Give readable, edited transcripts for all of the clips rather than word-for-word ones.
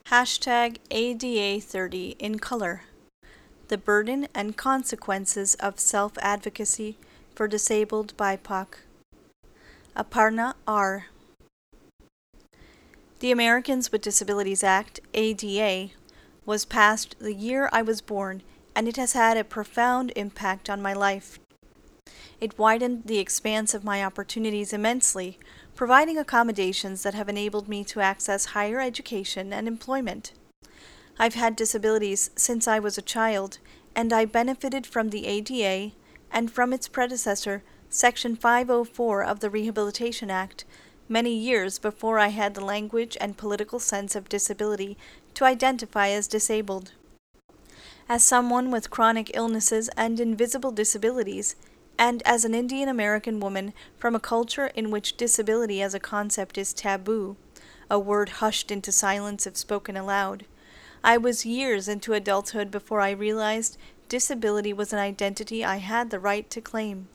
Hashtag ADA30 in color. The burden and consequences of self-advocacy for disabled BIPOC. Aparna R. The Americans with Disabilities Act, ADA, was passed the year I was born, and it has had a profound impact on my life. It widened the expanse of my opportunities immensely, providing accommodations that have enabled me to access higher education and employment. I've had disabilities since I was a child, and I benefited from the ADA and from its predecessor, Section 504 of the Rehabilitation Act, many years before I had the language and political sense of disability to identify as disabled. As someone with chronic illnesses and invisible disabilities, and as an Indian American woman from a culture in which disability as a concept is taboo, a word hushed into silence if spoken aloud, I was years into adulthood before I realized disability was an identity I had the right to claim.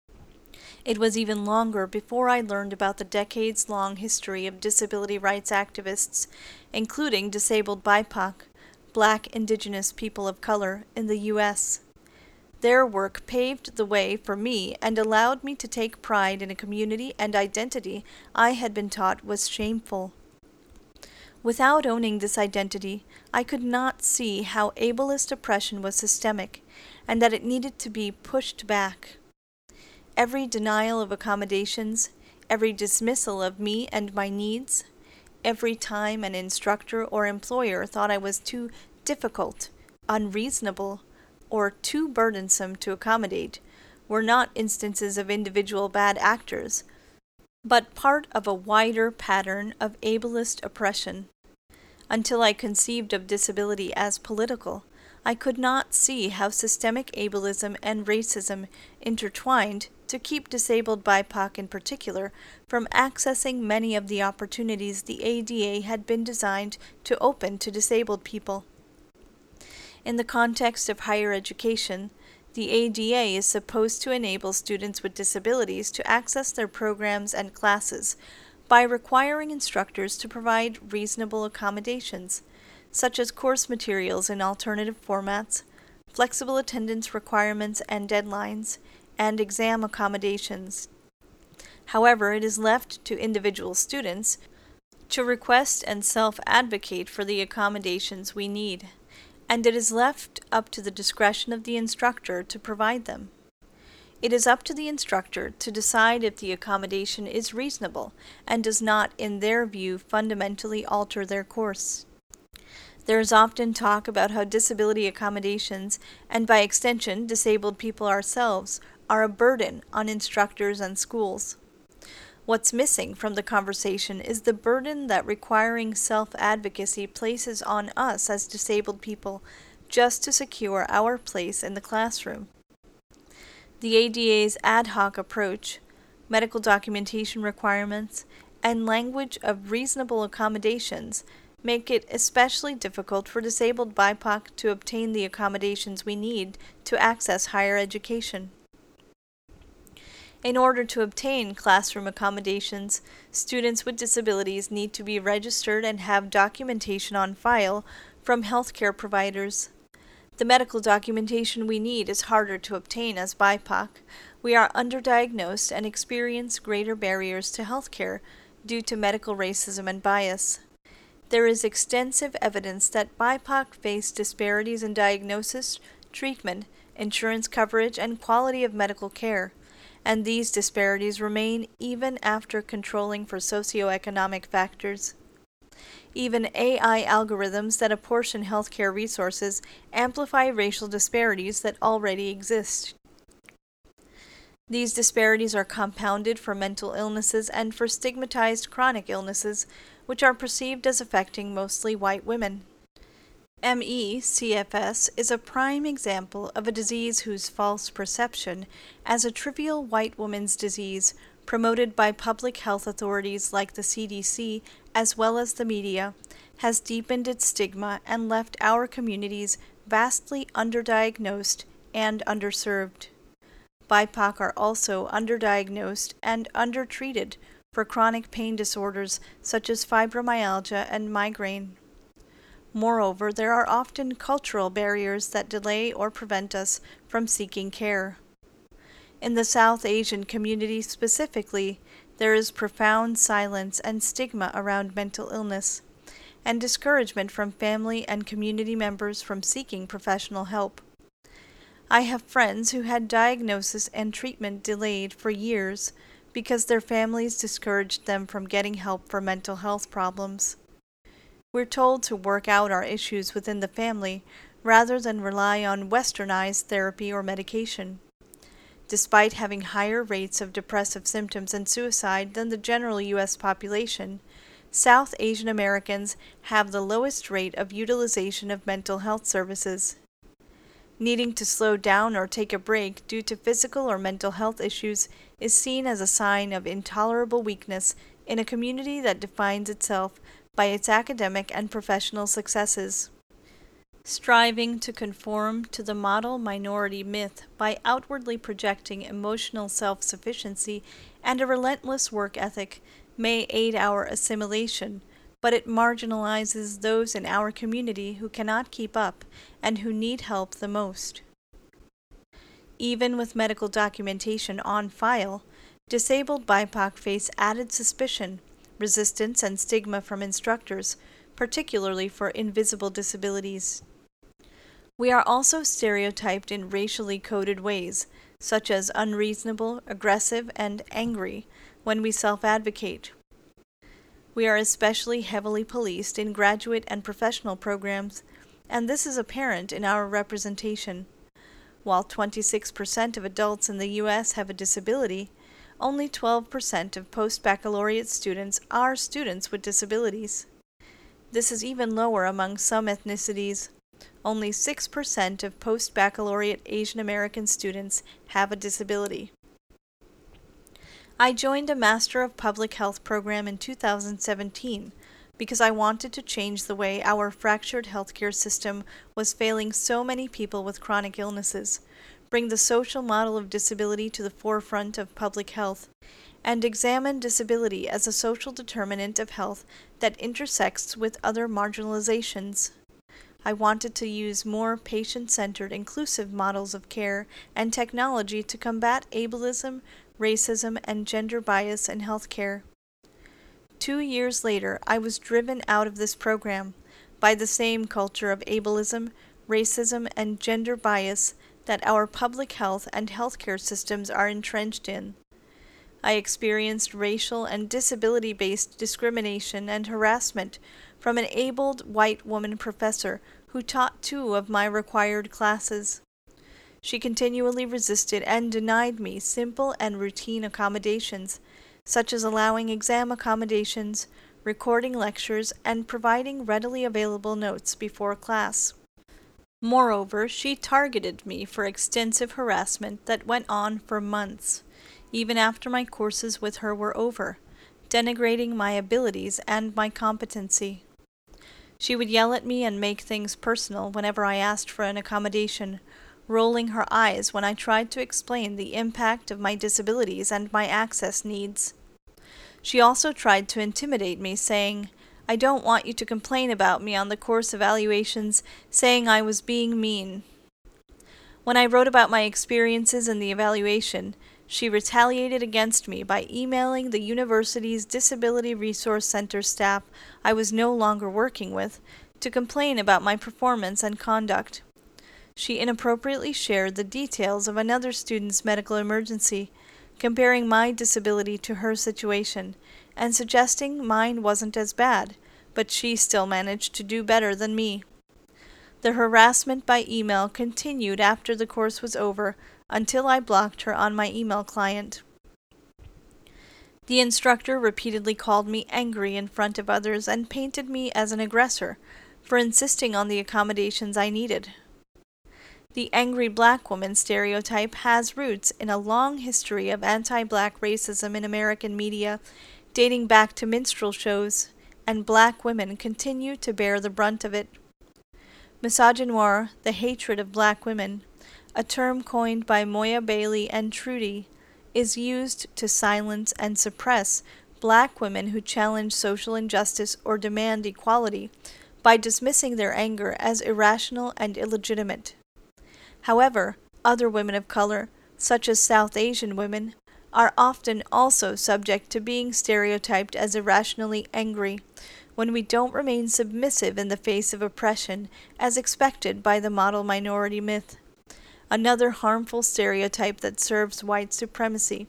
It was even longer before I learned about the decades-long history of disability rights activists, including disabled BIPOC, Black Indigenous people of color, in the U.S. Their work paved the way for me and allowed me to take pride in a community and identity I had been taught was shameful. Without owning this identity, I could not see how ableist oppression was systemic and that it needed to be pushed back. Every denial of accommodations, every dismissal of me and my needs, every time an instructor or employer thought I was too difficult, unreasonable, or too burdensome to accommodate, were not instances of individual bad actors, but part of a wider pattern of ableist oppression. Until I conceived of disability as political, I could not see how systemic ableism and racism intertwined to keep disabled BIPOC in particular from accessing many of the opportunities the ADA had been designed to open to disabled people. In the context of higher education, the ADA is supposed to enable students with disabilities to access their programs and classes by requiring instructors to provide reasonable accommodations, such as course materials in alternative formats, flexible attendance requirements and deadlines, and exam accommodations. However, it is left to individual students to request and self-advocate for the accommodations we need, and it is left up to the discretion of the instructor to provide them. It is up to the instructor to decide if the accommodation is reasonable and does not, in their view, fundamentally alter their course. There is often talk about how disability accommodations, and by extension disabled people ourselves, are a burden on instructors and schools. What's missing from the conversation is the burden that requiring self-advocacy places on us as disabled people just to secure our place in the classroom. The ADA's ad hoc approach, medical documentation requirements, and language of reasonable accommodations make it especially difficult for disabled BIPOC to obtain the accommodations we need to access higher education. In order to obtain classroom accommodations, students with disabilities need to be registered and have documentation on file from healthcare providers. The medical documentation we need is harder to obtain as BIPOC. We are underdiagnosed and experience greater barriers to healthcare due to medical racism and bias. There is extensive evidence that BIPOC face disparities in diagnosis, treatment, insurance coverage, and quality of medical care, and these disparities remain even after controlling for socioeconomic factors. Even AI algorithms that apportion healthcare resources amplify racial disparities that already exist. These disparities are compounded for mental illnesses and for stigmatized chronic illnesses, which are perceived as affecting mostly white women. ME/CFS is a prime example of a disease whose false perception as a trivial white woman's disease, promoted by public health authorities like the CDC as well as the media, has deepened its stigma and left our communities vastly underdiagnosed and underserved. BIPOC are also underdiagnosed and undertreated for chronic pain disorders such as fibromyalgia and migraine. Moreover, there are often cultural barriers that delay or prevent us from seeking care. In the South Asian community specifically, there is profound silence and stigma around mental illness, and discouragement from family and community members from seeking professional help. I have friends who had diagnosis and treatment delayed for years because their families discouraged them from getting help for mental health problems. We're told to work out our issues within the family rather than rely on westernized therapy or medication. Despite having higher rates of depressive symptoms and suicide than the general U.S. population, South Asian Americans have the lowest rate of utilization of mental health services. Needing to slow down or take a break due to physical or mental health issues is seen as a sign of intolerable weakness in a community that defines itself by its academic and professional successes. Striving to conform to the model minority myth by outwardly projecting emotional self-sufficiency and a relentless work ethic may aid our assimilation, but it marginalizes those in our community who cannot keep up and who need help the most. Even with medical documentation on file, disabled BIPOC face added suspicion, resistance, and stigma from instructors, particularly for invisible disabilities. We are also stereotyped in racially coded ways, such as unreasonable, aggressive, and angry, when we self-advocate. We are especially heavily policed in graduate and professional programs, and this is apparent in our representation. While 26% of adults in the U.S. have a disability, only 12% of post-baccalaureate students are students with disabilities. This is even lower among some ethnicities. Only 6% of post-baccalaureate Asian American students have a disability. I joined a Master of Public Health program in 2017 because I wanted to change the way our fractured healthcare system was failing so many people with chronic illnesses, bring the social model of disability to the forefront of public health, and examine disability as a social determinant of health that intersects with other marginalizations. I wanted to use more patient-centered, inclusive models of care and technology to combat ableism, racism, and gender bias in healthcare. 2 years later, I was driven out of this program by the same culture of ableism, racism, and gender bias that our public health and healthcare systems are entrenched in. I experienced racial and disability-based discrimination and harassment from an abled white woman professor who taught 2 of my required classes. She continually resisted and denied me simple and routine accommodations, such as allowing exam accommodations, recording lectures, and providing readily available notes before class. Moreover, she targeted me for extensive harassment that went on for months, even after my courses with her were over, denigrating my abilities and my competency. She would yell at me and make things personal whenever I asked for an accommodation, rolling her eyes when I tried to explain the impact of my disabilities and my access needs. She also tried to intimidate me, saying, "I don't want you to complain about me on the course evaluations, saying I was being mean." When I wrote about my experiences in the evaluation, she retaliated against me by emailing the university's Disability Resource Center staff I was no longer working with to complain about my performance and conduct. She inappropriately shared the details of another student's medical emergency, comparing my disability to her situation, and suggesting mine wasn't as bad, but she still managed to do better than me. The harassment by email continued after the course was over until I blocked her on my email client. The instructor repeatedly called me angry in front of others and painted me as an aggressor for insisting on the accommodations I needed. The angry black woman stereotype has roots in a long history of anti-black racism in American media, dating back to minstrel shows, and black women continue to bear the brunt of it. Misogynoir, the hatred of black women, a term coined by Moya Bailey and Trudy, is used to silence and suppress black women who challenge social injustice or demand equality by dismissing their anger as irrational and illegitimate. However, other women of color, such as South Asian women, are often also subject to being stereotyped as irrationally angry when we don't remain submissive in the face of oppression as expected by the model minority myth, another harmful stereotype that serves white supremacy.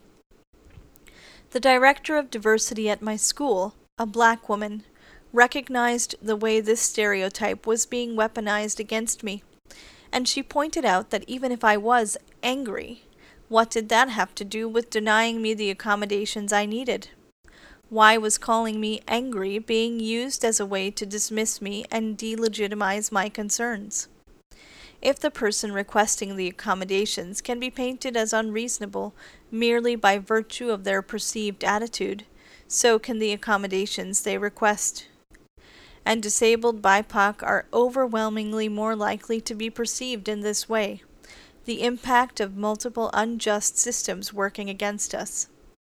The director of diversity at my school, a black woman, recognized the way this stereotype was being weaponized against me, and she pointed out that even if I was angry, what did that have to do with denying me the accommodations I needed? Why was calling me angry being used as a way to dismiss me and delegitimize my concerns? If the person requesting the accommodations can be painted as unreasonable merely by virtue of their perceived attitude, so can the accommodations they request. And disabled BIPOC are overwhelmingly more likely to be perceived in this way, the impact of multiple unjust systems working against us.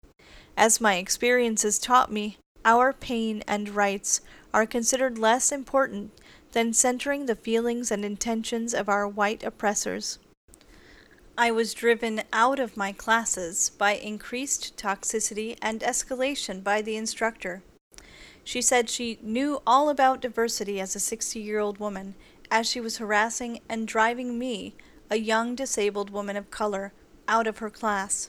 As my experiences taught me, our pain and rights are considered less important than centering the feelings and intentions of our white oppressors. I was driven out of my classes by increased toxicity and escalation by the instructor. She said she knew all about diversity as a 60-year-old woman, as she was harassing and driving me, a young disabled woman of color, out of her class.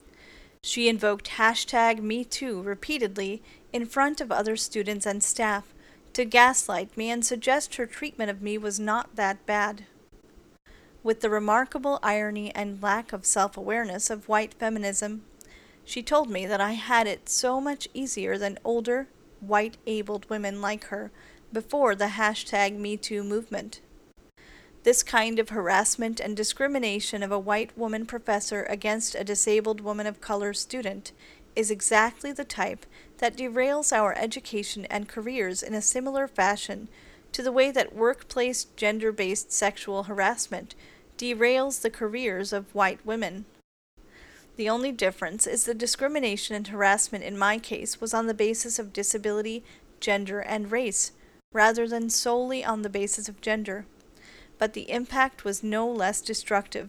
She invoked #MeToo repeatedly in front of other students and staff to gaslight me and suggest her treatment of me was not that bad. With the remarkable irony and lack of self-awareness of white feminism, she told me that I had it so much easier than older, white-abled women like her before the #MeToo movement. This kind of harassment and discrimination of a white woman professor against a disabled woman of color student is exactly the type that derails our education and careers in a similar fashion to the way that workplace gender-based sexual harassment derails the careers of white women. The only difference is the discrimination and harassment in my case was on the basis of disability, gender, and race, rather than solely on the basis of gender. But the impact was no less destructive.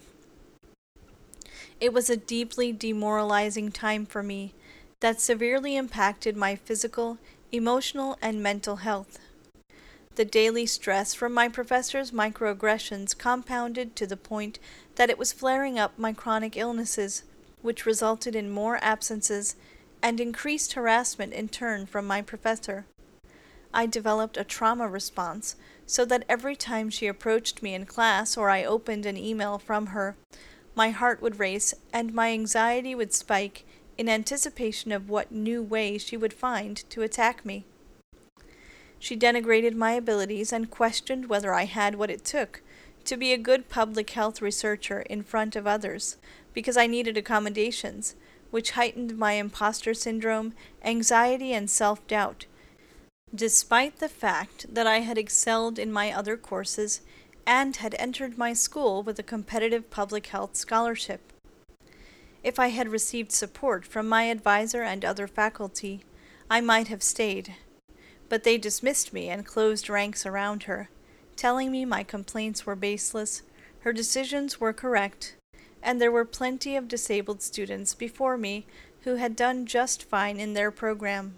It was a deeply demoralizing time for me that severely impacted my physical, emotional, and mental health. The daily stress from my professor's microaggressions compounded to the point that it was flaring up my chronic illnesses, which resulted in more absences and increased harassment in turn from my professor. I developed a trauma response so that every time she approached me in class or I opened an email from her, my heart would race and my anxiety would spike in anticipation of what new way she would find to attack me. She denigrated my abilities and questioned whether I had what it took to be a good public health researcher in front of others, because I needed accommodations, which heightened my imposter syndrome, anxiety, and self-doubt, despite the fact that I had excelled in my other courses and had entered my school with a competitive public health scholarship. If I had received support from my advisor and other faculty, I might have stayed, but they dismissed me and closed ranks around her, telling me my complaints were baseless, her decisions were correct, and there were plenty of disabled students before me who had done just fine in their program.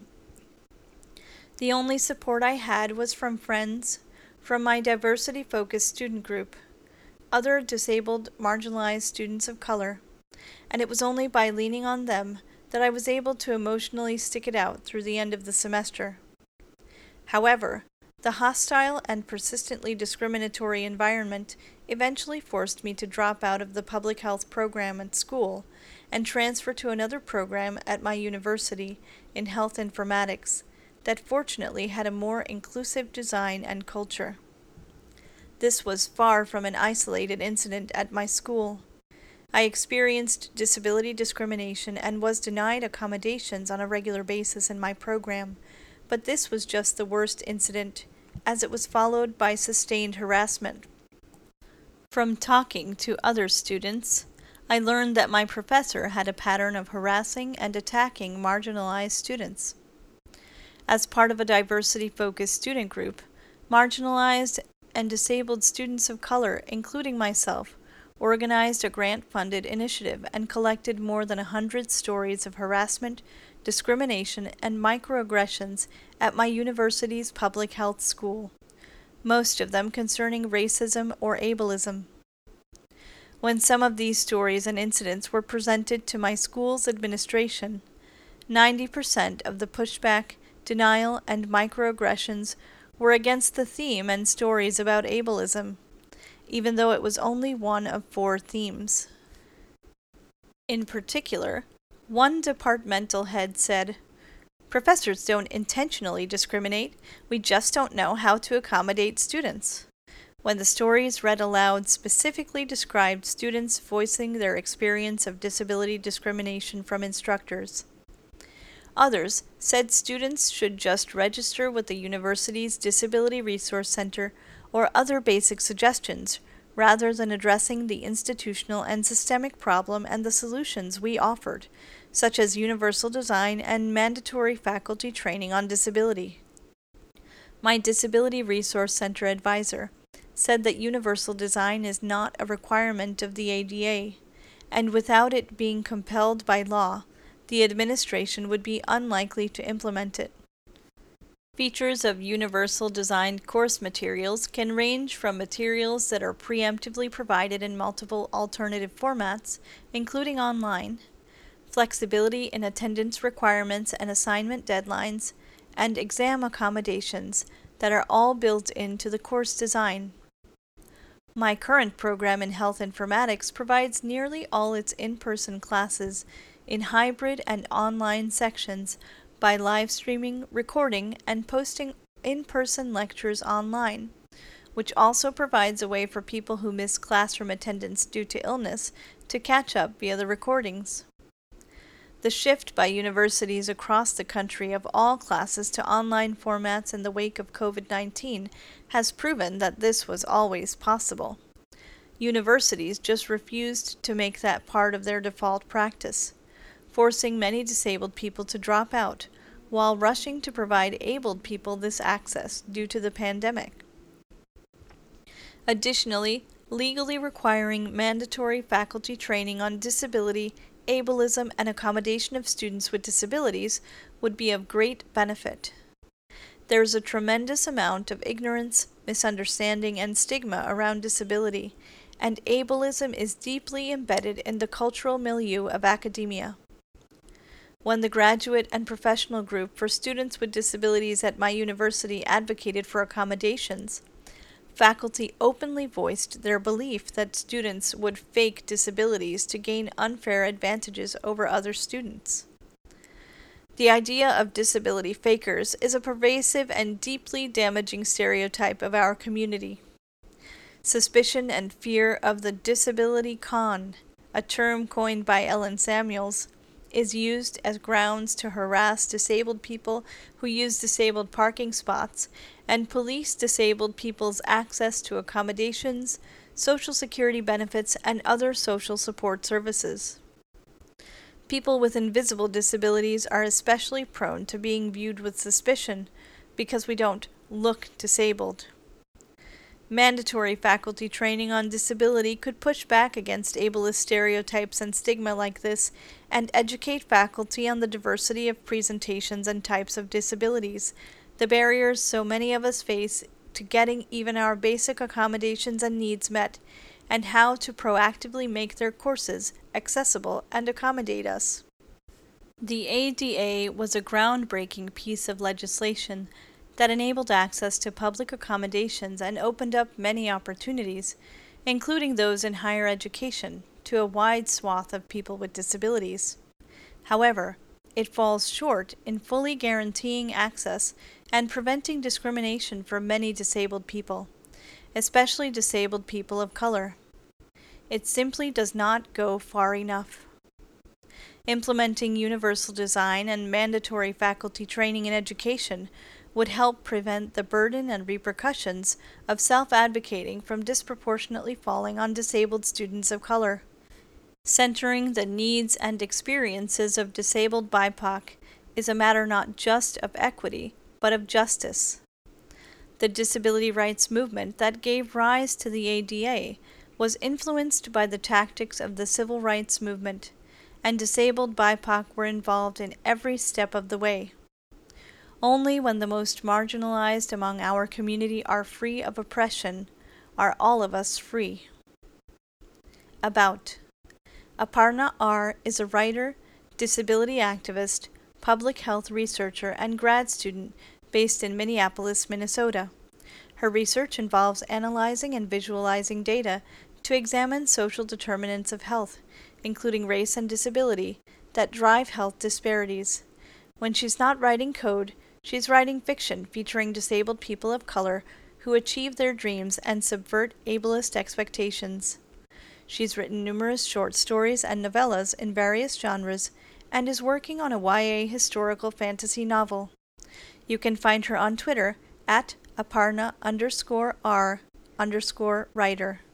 The only support I had was from friends, from my diversity-focused student group, other disabled, marginalized students of color, and it was only by leaning on them that I was able to emotionally stick it out through the end of the semester. However, the hostile and persistently discriminatory environment eventually forced me to drop out of the public health program at school and transfer to another program at my university in health informatics that fortunately had a more inclusive design and culture. This was far from an isolated incident at my school. I experienced disability discrimination and was denied accommodations on a regular basis in my program, but this was just the worst incident, as it was followed by sustained harassment. From talking to other students, I learned that my professor had a pattern of harassing and attacking marginalized students. As part of a diversity-focused student group, Marginalized and disabled students of color, including myself, organized a grant-funded initiative and collected more than 100 stories of harassment, discrimination, and microaggressions at my university's public health school, most of them concerning racism or ableism. When some of these stories and incidents were presented to my school's administration, 90% of the pushback, denial, and microaggressions were against the theme and stories about ableism, even though it was only one of 4 themes. In particular, one departmental head said, "Professors don't intentionally discriminate, we just don't know how to accommodate students," when the stories read aloud specifically described students voicing their experience of disability discrimination from instructors. Others said students should just register with the university's Disability Resource Center or other basic suggestions, rather than addressing the institutional and systemic problem and the solutions we offered, such as universal design and mandatory faculty training on disability. My Disability Resource Center advisor said that universal design is not a requirement of the ADA, and without it being compelled by law, the administration would be unlikely to implement it. Features of universal designed course materials can range from materials that are preemptively provided in multiple alternative formats, including online, flexibility in attendance requirements and assignment deadlines, and exam accommodations that are all built into the course design. My current program in health informatics provides nearly all its in-person classes in hybrid and online sections by live streaming, recording, and posting in-person lectures online, which also provides a way for people who miss classroom attendance due to illness to catch up via the recordings. The shift by universities across the country of all classes to online formats in the wake of COVID-19 has proven that this was always possible. Universities just refused to make that part of their default practice, forcing many disabled people to drop out, while rushing to provide abled people this access due to the pandemic. Additionally, legally requiring mandatory faculty training on disability, ableism, and accommodation of students with disabilities would be of great benefit. There is a tremendous amount of ignorance, misunderstanding, and stigma around disability, and ableism is deeply embedded in the cultural milieu of academia. When the graduate and professional group for students with disabilities at my university advocated for accommodations, faculty openly voiced their belief that students would fake disabilities to gain unfair advantages over other students. The idea of disability fakers is a pervasive and deeply damaging stereotype of our community. Suspicion and fear of the disability con, a term coined by Ellen Samuels, is used as grounds to harass disabled people who use disabled parking spots and police disabled people's access to accommodations, Social Security benefits, and other social support services. People with invisible disabilities are especially prone to being viewed with suspicion because we don't look disabled. Mandatory faculty training on disability could push back against ableist stereotypes and stigma like this and educate faculty on the diversity of presentations and types of disabilities, the barriers so many of us face to getting even our basic accommodations and needs met, and how to proactively make their courses accessible and accommodate us. The ADA was a groundbreaking piece of legislation that enabled access to public accommodations and opened up many opportunities, including those in higher education, to a wide swath of people with disabilities. However, it falls short in fully guaranteeing access and preventing discrimination for many disabled people, especially disabled people of color. It simply does not go far enough. Implementing universal design and mandatory faculty training in education would help prevent the burden and repercussions of self-advocating from disproportionately falling on disabled students of color. Centering the needs and experiences of disabled BIPOC is a matter not just of equity, but of justice. The disability rights movement that gave rise to the ADA was influenced by the tactics of the civil rights movement, and disabled BIPOC were involved in every step of the way. Only when the most marginalized among our community are free of oppression are all of us free. About. Aparna R. is a writer, disability activist, public health researcher, and grad student based in Minneapolis, Minnesota. Her research involves analyzing and visualizing data to examine social determinants of health, including race and disability, that drive health disparities. When she's not writing code, she's writing fiction featuring disabled people of color who achieve their dreams and subvert ableist expectations. She's written numerous short stories and novellas in various genres and is working on a YA historical fantasy novel. You can find her on Twitter at Aparna_R_writer.